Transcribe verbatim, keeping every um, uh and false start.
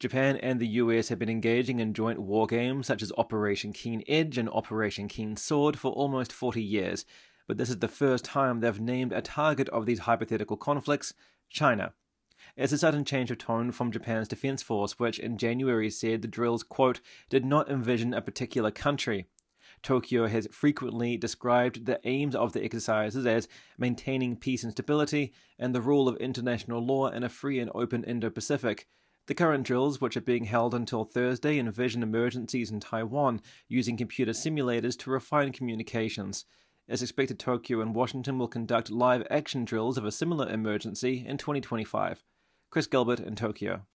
Japan and the U S have been engaging in joint war games such as Operation Keen Edge and Operation Keen Sword for almost forty years, but this is the first time they've named a target of these hypothetical conflicts, China. It's a sudden change of tone from Japan's Defense Force, which in January said the drills, quote, did not envision a particular country. Tokyo has frequently described the aims of the exercises as maintaining peace and stability and the rule of international law in a free and open Indo-Pacific. The current drills, which are being held until Thursday, envision emergencies in Taiwan using computer simulators to refine communications. It's expected Tokyo and Washington will conduct live action drills of a similar emergency in twenty twenty-five. Chris Gilbert in Tokyo.